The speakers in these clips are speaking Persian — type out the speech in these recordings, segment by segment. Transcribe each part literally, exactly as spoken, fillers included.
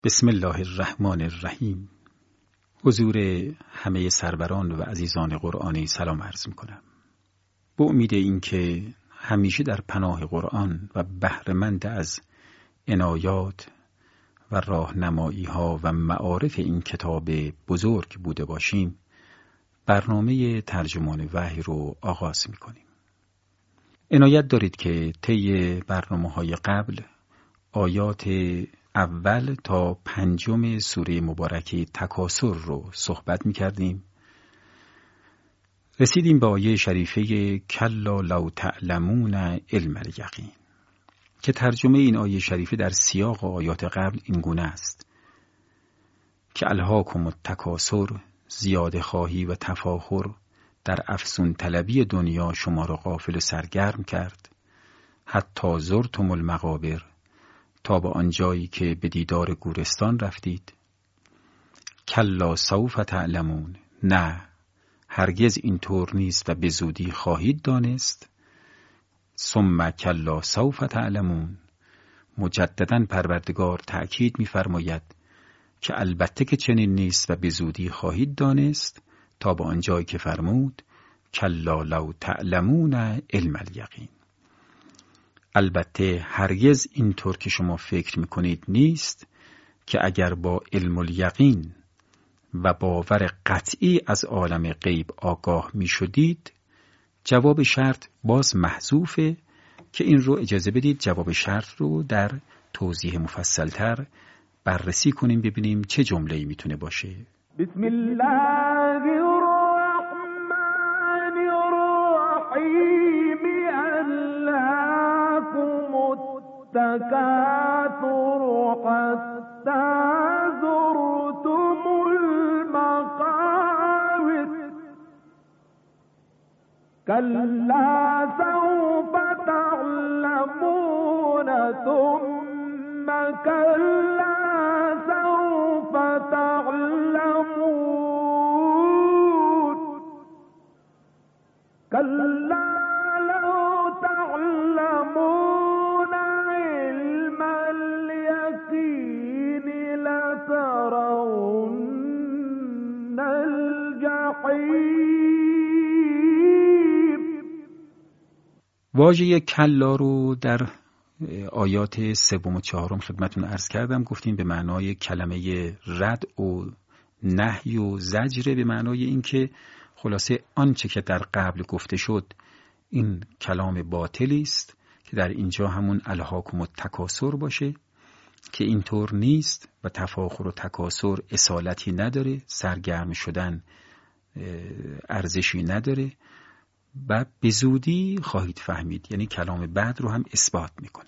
بسم الله الرحمن الرحیم. حضور همه سروران و عزیزان قرآنی سلام عرض می‌کنم. با امید اینکه همیشه در پناه قرآن و بهره‌مند از عنایات و راهنمایی‌ها و معارف این کتاب بزرگ بوده باشیم، برنامه ترجمان وحی رو آغاز می‌کنیم. عنایت دارید که طی برنامه‌های قبل آیات اول تا پنجم سوره مبارکه تکاثر رو صحبت می کردیم. رسیدیم به آیه شریفه کلا لو تعلمون علم الیقین که ترجمه این آیه شریفه در سیاق آیات قبل این گونه است که الهاکم التکاثر، زیاده خواهی و تفاخر در افزون طلبی دنیا شما را غافل و سرگرم کرد، حتی زرتم المقابر، تا به آنجایی که به دیدار گورستان رفتید. کلا سوف تعلمون، نه هرگز اینطور نیست و به زودی خواهید دانست. ثم کلا سوف تعلمون، مجددا پروردگار تأکید می‌فرماید که البته که چنین نیست و به زودی خواهید دانست، تا به آنجایی که فرمود کلا لو تعلمون علم الیقین. البته هرگز اینطور که شما فکر میکنید نیست که اگر با علم الیقین و باور قطعی از عالم غیب آگاه میشدید، جواب شرط باز محذوفه که این رو اجازه بدید جواب شرط رو در توضیح مفصلتر بررسی کنیم، ببینیم چه جمله‌ای میتونه باشه. بسم الله الرحمن الرحیم. التكاثر حتى زرتم المقابر كلا سوف تعلمون ثم كلا سوف تعلمون كلا لو تعلمون علم اليقين لترون الجحیم. واژه کلا رو در آیات سوم و چهارم خدمتون عرض کردم، گفتیم به معنای کلمه رد و نهی و زجر، به معنای اینکه خلاصه آنچه که در قبل گفته شد این کلام باطلی است که در اینجا همون الهاکم التکاثر باشه که اینطور نیست و تفاخر و تکاثر اصالتی نداره، سرگرم شدن ارزشی نداره و به زودی خواهید فهمید، یعنی کلام بعد رو هم اثبات میکنه.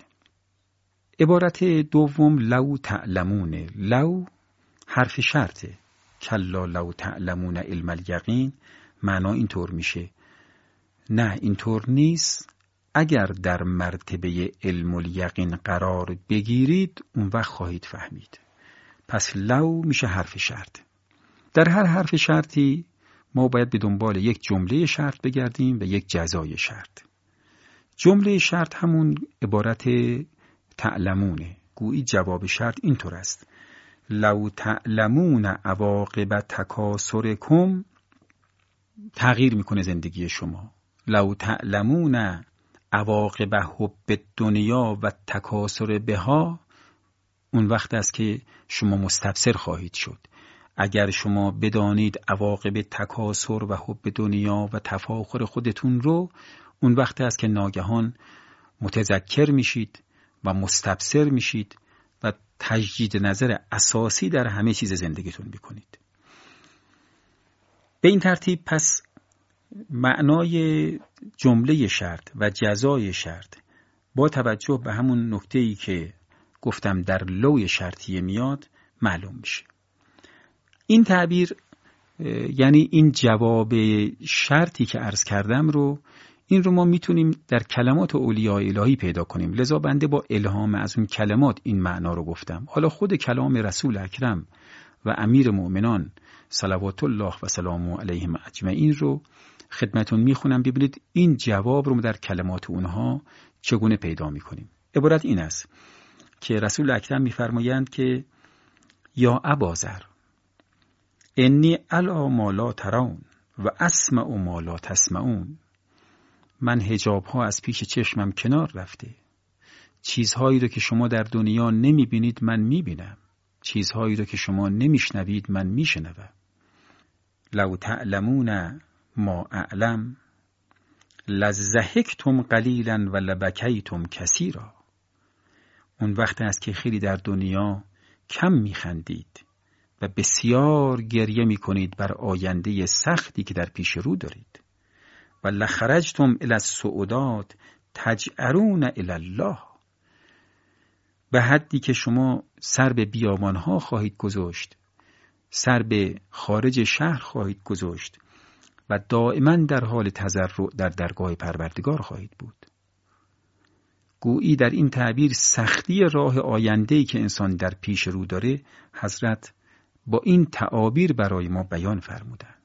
عبارت دوم لو تعلمون، لو حرف شرطه، کلا لو تعلمون علم الیقین، معنا اینطور میشه نه اینطور نیست، اگر در مرتبه علم الیقین قرار بگیرید اون وقت خواهید فهمید. پس لو میشه حرف شرط. در هر حرف شرطی ما باید به دنبال یک جمله شرط بگردیم و یک جزای شرط. جمله شرط همون عبارت تعلمونه، گویی جواب شرط اینطور است: لو تعلمون عواقب تکاثرکم، تغییر میکنه زندگی شما. لو تعلمون عواقب حب دنیا و تکاثر بها، اون وقت است که شما مستبصر خواهید شد. اگر شما بدانید عواقب تکاثر و حب دنیا و تفاخر خودتون رو، اون وقت است که ناگهان متذکر میشید و مستبصر میشید و تجدید نظر اساسی در همه چیز زندگیتون میکنید. به این ترتیب پس معنای جمله شرط و جزای شرط با توجه به همون نکته‌ای که گفتم در لوی شرطیه میاد معلوم میشه. این تعبیر یعنی این جواب شرطی که عرض کردم رو، این رو ما میتونیم در کلمات اولیاء الهی پیدا کنیم، لذا بنده با الهام از اون کلمات این معنا رو گفتم. حالا خود کلام رسول اکرم و امیر مؤمنان صلوات الله و سلامه علیهم اجمعین رو خدمتون میخونم، ببینید این جواب رو در کلمات اونها چگونه پیدا میکنیم. عبارت این است که رسول اکرم میفرمایند که یا ابازر انی علی ما لا ترون و اسمع ما لا تسمعون. من حجاب ها از پیش چشمم کنار رفته. چیزهایی رو که شما در دنیا نمی بینید من می بینم. چیزهایی رو که شما نمی شنوید من می شنوم. لو تعلمون ما اعلم لضحکتم قلیلا و لبکیتم کثیرا. اون وقت است که خیلی در دنیا کم می خندید و بسیار گریه می کنید بر آینده سختی که در پیش رو دارید. و لخرجتم الی الصعودات تجأرون الی الله. به حدی که شما سر به بیابانها خواهید گذاشت، سر به خارج شهر خواهید گذاشت و دائما در حال تضرع در درگاه پروردگار خواهید بود. گویی در این تعبیر سختی راه آینده‌ای که انسان در پیش رو داره حضرت با این تعابیر برای ما بیان فرمودند.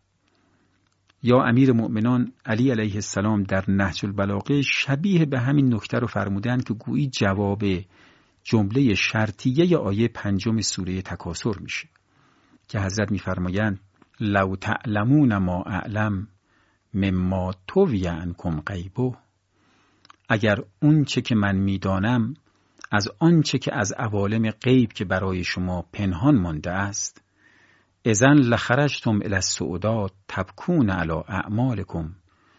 یا امیر مؤمنان علی علیه السلام در نهج البلاغه شبیه به همین نکته رو فرمودند که گویی جواب جمله شرطیه آیه پنجم سوره تکاثر میشه که حضرت میفرمایند لو تعلمون ما اعلم مما توی عنکم غیبه. اگر اون چه که من میدانم از آن چه که از عوالم غیب که برای شما پنهان مانده است، اذن لخرجتم الی الصعودات تبکون علی اعمالکم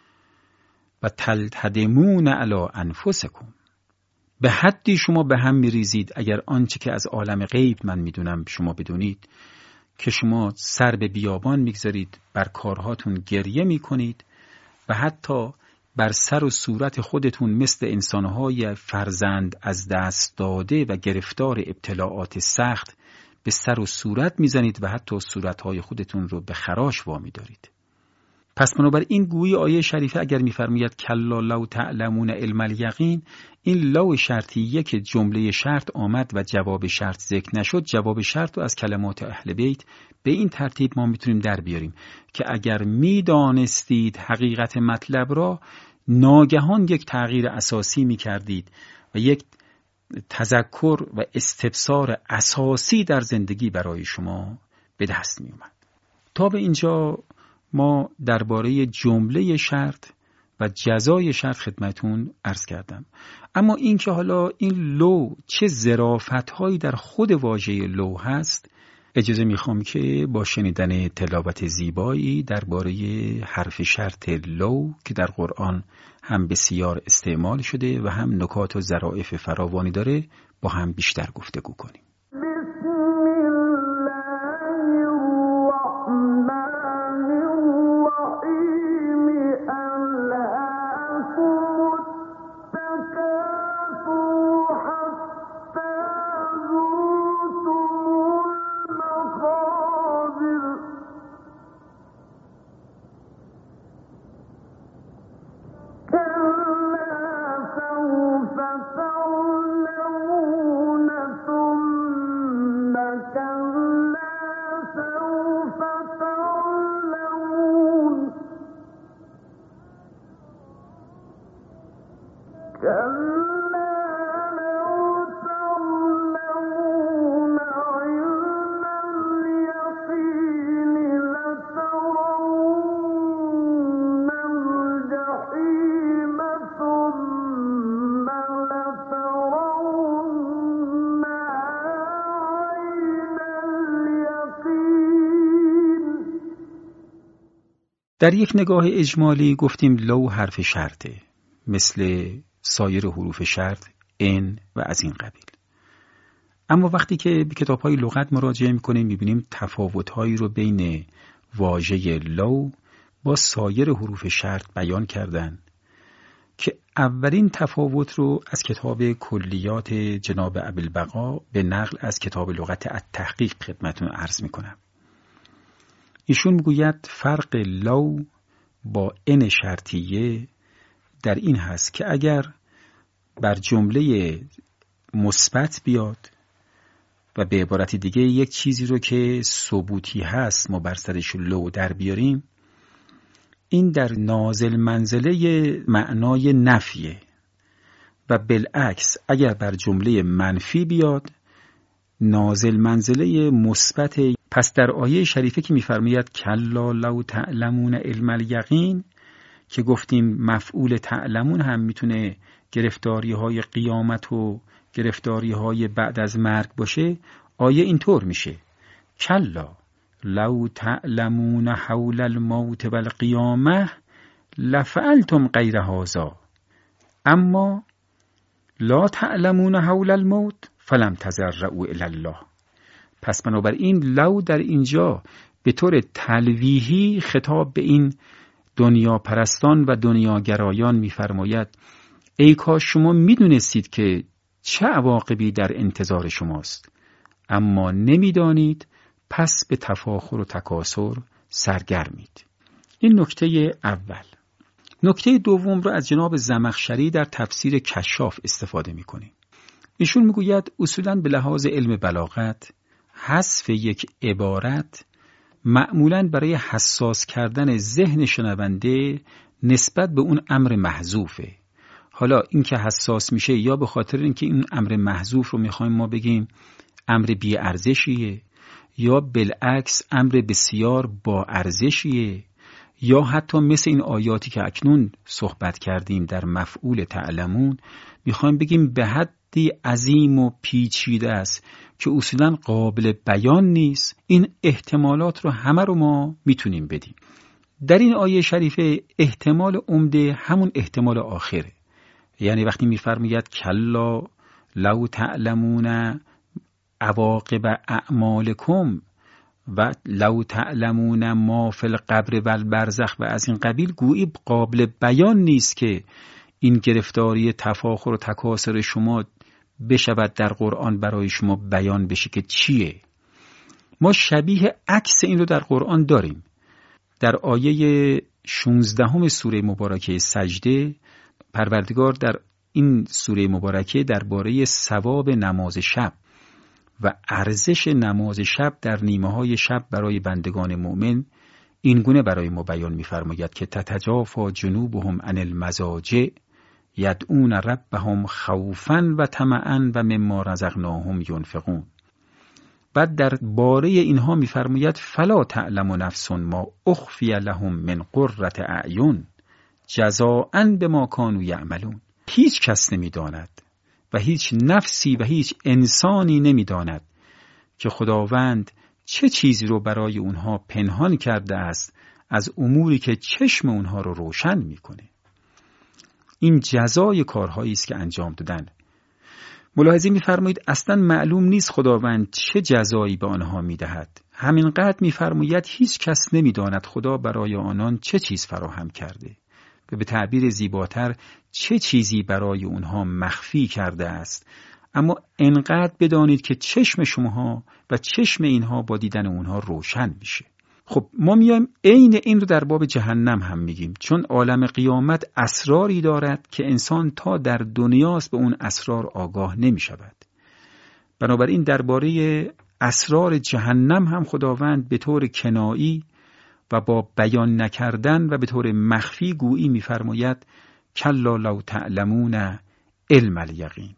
و تلتدمون علی انفسکم. به حدی شما به هم میریزید اگر آنچه که از عالم غیب من میدونم شما بدونید که شما سر به بیابان میگذارید، بر کارهاتون گریه میکنید و حتی بر سر و صورت خودتون مثل انسانهای فرزند از دست داده و گرفتار ابتلاعات سخت به سر و صورت میزنید و حتی صورتهای خودتون رو به خراش وامی دارید. پس بنابراین گویی آیه شریفه اگر میفرماید کلا لو تعلمون علم الیقین، این لو شرطیه که جمله شرط آمد و جواب شرط ذکر نشد، جواب شرط رو از کلمات اهل بیت به این ترتیب ما میتونیم در بیاریم که اگر میدانستید حقیقت مطلب را، ناگهان یک تغییر اساسی میکردید و یک تذکر و استبصار اساسی در زندگی برای شما به دست میومد. تا به اینجا ما درباره جمله شرط و جزای شرط خدمتون عرض کردم. اما این که حالا این لو چه ظرافت‌هایی در خود واژه لو هست، اجازه میخوام که با شنیدن تلاوت زیبایی درباره حرف شرط لو که در قرآن هم بسیار استعمال شده و هم نکات و ظرافت فراوانی داره با هم بیشتر گفتگو کنیم. در یک نگاه اجمالی گفتیم لو حرف شرطه، مثل سایر حروف شرط، ان و از این قبیل. اما وقتی که به کتاب‌های لغت مراجعه می‌کنیم می‌بینیم تفاوت‌هایی رو بین واژه لو با سایر حروف شرط بیان کردن که اولین تفاوت رو از کتاب کلیات جناب ابوالبقا به نقل از کتاب لغت التحقیق خدمتتون عرض می‌کنم. ایشون میگوید فرق لو با ان شرطیه در این هست که اگر بر جمله مثبت بیاد و به عبارت دیگه یک چیزی رو که ثبوتی هست ما بر سرش لو در بیاریم، این در نازل منزله معنای نفیه و بالعکس اگر بر جمله منفی بیاد نازل منزله مثبت. پس در آیه شریفه که می‌فرماید کلا لو تعلمون علم الیقین، که گفتیم مفعول تعلمون هم میتونه گرفتاری‌های قیامت و گرفتاری‌های بعد از مرگ باشه. آیه اینطور میشه کلا لو تعلمون حول الموت والقیامه لفعلتم غیر هذا اما لا تعلمون حول الموت فلم تضرعوا الی الله. پس بنابراین لو در اینجا به طور تلویحی خطاب به این دنیا پرستان و دنیاگرایان می‌فرماید ای کاش شما می‌دونستید که چه عواقبی در انتظار شماست، اما نمی‌دانید، پس به تفاخر و تکاسر سرگرمید. این نکته اول. نکته دوم رو از جناب زمخشری در تفسیر کشاف استفاده می‌کنیم. ایشون میگوید اصولاً به لحاظ علم بلاغت حذف یک عبارت معمولاً برای حساس کردن ذهن شنونده نسبت به اون امر محذوفه. حالا این که حساس میشه یا به خاطر اینکه این امر محذوف رو میخوایم ما بگیم امر بی ارزشیه، یا بالعکس امر بسیار با ارزشیه، یا حتی مثل این آیاتی که اکنون صحبت کردیم در مفعول تعلمون میخوایم بگیم به حدی عظیم و پیچیده است که اصولاً قابل بیان نیست. این احتمالات رو همه رو ما میتونیم بدیم. در این آیه شریفه احتمال عمده همون احتمال آخره، یعنی وقتی میفرماید کلا لو تعلمون عواقب اعمالکم و لو تعلمون ما فی القبر و البرزخ و از این قبیل، گویی قابل بیان نیست که این گرفتاری تفاخر و تکاسر شما بشود در قرآن برای شما بیان بشه که چیه. ما شبیه عکس این رو در قرآن داریم. در آیه شانزدهم سوره مبارکه سجده پروردگار در این سوره مبارکه درباره ثواب نماز شب و ارزش نماز شب در نیمه های شب برای بندگان مؤمن این گونه برای ما بیان می‌فرماید که تتجافا جنوبهم عن المضاجع یدعون ربهم خوفا و طمعا و مما رزقناهم ینفقون. بعد در باره اینها می‌فرماید فلا تعلم نفس ما اخفی لهم من قرة اعین جزاء بما کانوا یعملون. هیچ کس نمی‌داند و هیچ نفسی و هیچ انسانی نمی‌داند که خداوند چه چیزی رو برای اونها پنهان کرده است از اموری که چشم اونها رو روشن می‌کنه. این جزای کارهایی است که انجام دادن. ملاحظه می‌فرمایید اصلاً معلوم نیست خداوند چه جزایی به آنها می‌دهد. همینقدر می‌فرماید هیچ کس نمی‌داند خدا برای آنان چه چیز فراهم کرده و به تعبیر زیباتر چه چیزی برای اونها مخفی کرده است. اما انقدر بدانید که چشم شماها و چشم اینها با دیدن اونها روشن میشه. خب ما میایم عین این رو در باب جهنم هم میگیم، چون عالم قیامت اسراری دارد که انسان تا در دنیاست به اون اسرار آگاه نمیشود. بنابراین درباره اسرار جهنم هم خداوند به طور کنایی و با بیان نکردن و به طور مخفی گویی میفرماید کلا لو تعلمون علم الیقین.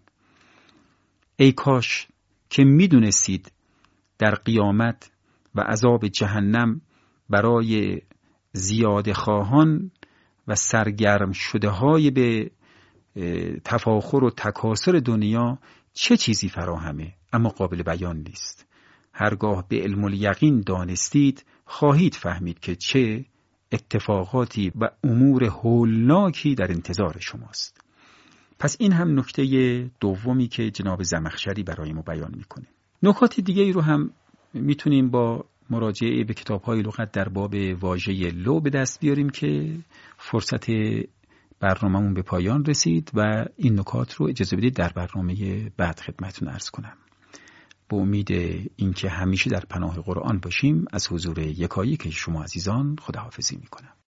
ای کاش که میدونستید در قیامت و عذاب جهنم برای زیاده خواهان و سرگرم شده های به تفاخر و تکاسر دنیا چه چیزی فراهمه اما قابل بیان نیست. هرگاه به علم الیقین دانستید خواهید فهمید که چه اتفاقاتی و امور هولناکی در انتظار شماست. پس این هم نکته دومی که جناب زمخشری برای ما بیان میکنه. نکات دیگه ای رو هم میتونیم با مراجعه به کتاب‌های لغت در باب واژه لو به دست بیاریم که فرصت برنامه‌مون به پایان رسید و این نکات رو اجازه بدید در برنامه بعد خدمتتون عرض کنم. با امید اینکه همیشه در پناه قرآن باشیم از حضور یکایی که شما عزیزان خداحافظی میکنم.